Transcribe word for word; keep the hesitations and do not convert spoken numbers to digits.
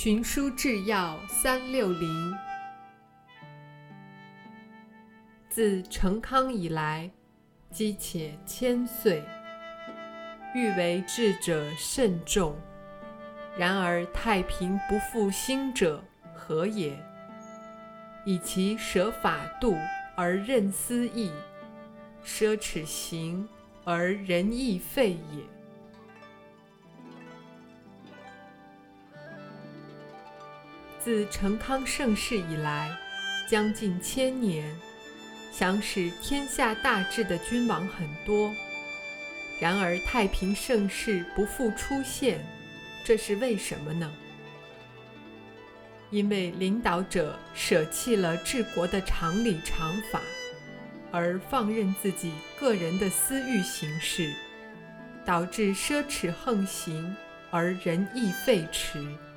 群书治要三六零。自成康以来，积且千岁，欲为治者甚众。然而太平不复兴者何也？以其舍法度而任私义，奢侈行而仁义废也。自成康盛世以来，将近千年，想使天下大治的君王很多，然而太平盛世不复出现，这是为什么呢？因为领导者舍弃了治国的常理常法，而放任自己个人的私欲行事，导致奢侈横行而仁义废弛。